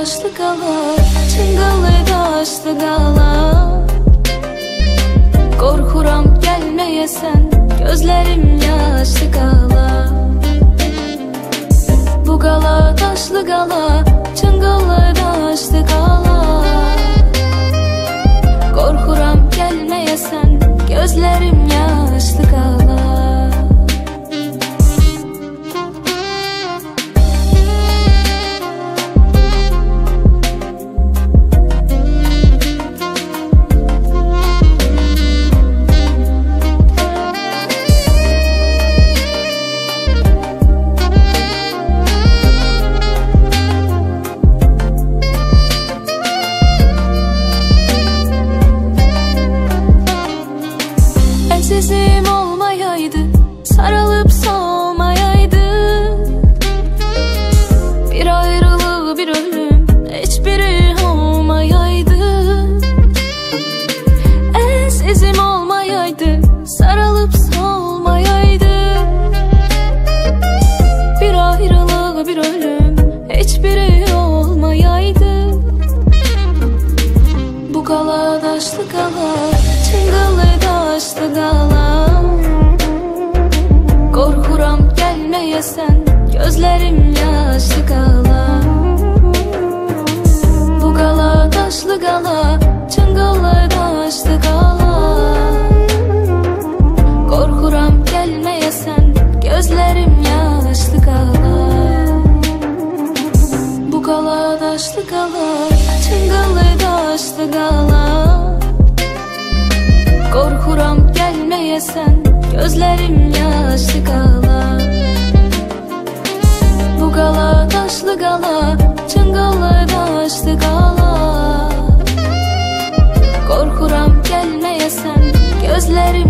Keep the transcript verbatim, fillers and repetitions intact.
daşlı qala, çınqıllı daşlı qala. Qorxuram gəlməyəsən, gözlərim yaşlı qala. Bu qala daşlı qala, çınqıllı daşlı qala. Qorxuram gəlməyəsən, gözlərim yaşlı qala. Sizim olmayaydı, sarılıp solmayaydı. Bir ayrılığı bir ölüm, hiçbiri olmayaydı. Sizim olmayaydı, sarılıp solmayaydı. Bir ayrılığı bir ölüm, hiçbiri olmayaydı. Bu qala daşlı qala, çınqıllı daşlı qala. Qorxuram gəlməyəsən, gözlərim yaşlı qala. Bu qala daşlı qala, çınqıllı daşlı qala. Qorxuram gəlməyəsən, gözlərim yaşlı qala. Bu qala daşlı qala, çınqıllı daşlı qala. Qorxuram gəlməyəsən, gözlərim yaşlı qala. Bu qala daşlı qala, çınqıllı daşlı qala. Qorxuram gəlməyəsən, gözlərim